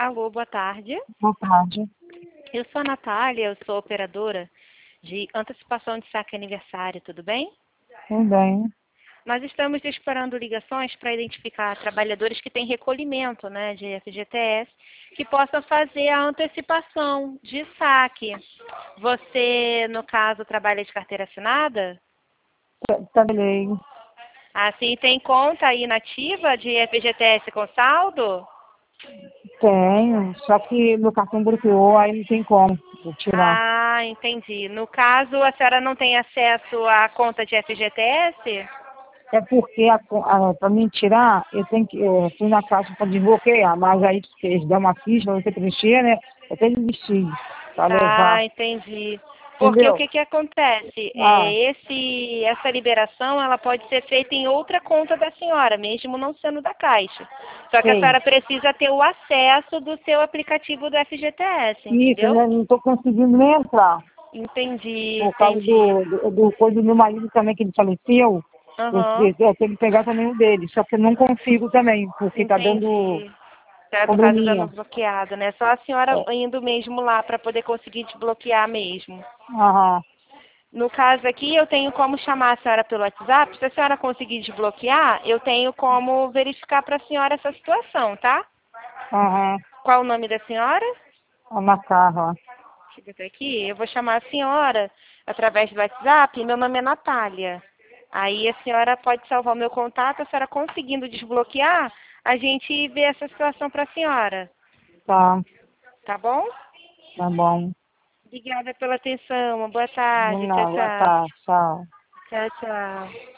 Alô, boa tarde. Boa tarde. Eu sou a Natália, eu sou operadora de antecipação de saque aniversário, tudo bem? Tudo bem. Nós estamos disparando ligações para identificar trabalhadores que têm recolhimento, né, de FGTS, que possam fazer a antecipação de saque. Você, no caso, trabalha de carteira assinada? Trabalhei. Assim, tem conta aí nativa de FGTS com saldo? Tenho, só que meu cartão bloqueou, aí não tem como eu tirar. Ah, entendi. No caso, a senhora não tem acesso à conta de FGTS? É porque para mim tirar, eu tenho que fui na caixa para desbloquear, mas aí eles dão uma ficha, você preencher, né? Eu tenho que desistir para levar. Ah, entendi. Porque o Entendeu? que que acontece? Ah, Essa liberação, ela pode ser feita em outra conta da senhora, mesmo não sendo da Caixa. Só que a sei. senhora precisa ter o acesso do seu aplicativo do FGTS, Isso, eu entendeu? não estou conseguindo nem entrar. Entendi, Por causa entendi. do coisa do meu marido também, que ele faleceu. Aham, Eu tenho que pegar também o dele, só que eu não consigo também, porque tá dando entendi. Tá, no caso, dando probleminha. bloqueado, né? Só a senhora É, indo mesmo lá para poder conseguir desbloquear mesmo. aham, No caso aqui, eu tenho como chamar a senhora pelo WhatsApp. Se a senhora conseguir desbloquear, eu tenho como verificar para a senhora essa situação, tá? aham, Qual o nome da senhora? na carro, Deixa eu botar aqui. Eu vou chamar a senhora através do WhatsApp. Meu nome é Natália. Aí a senhora pode salvar o meu contato. A senhora conseguindo desbloquear, a gente vê essa situação para a senhora. tá, Tá bom? tá bom. Obrigada pela atenção. Uma boa tarde. Tchau, Não, tchau. tá, tchau. Tchau, tchau.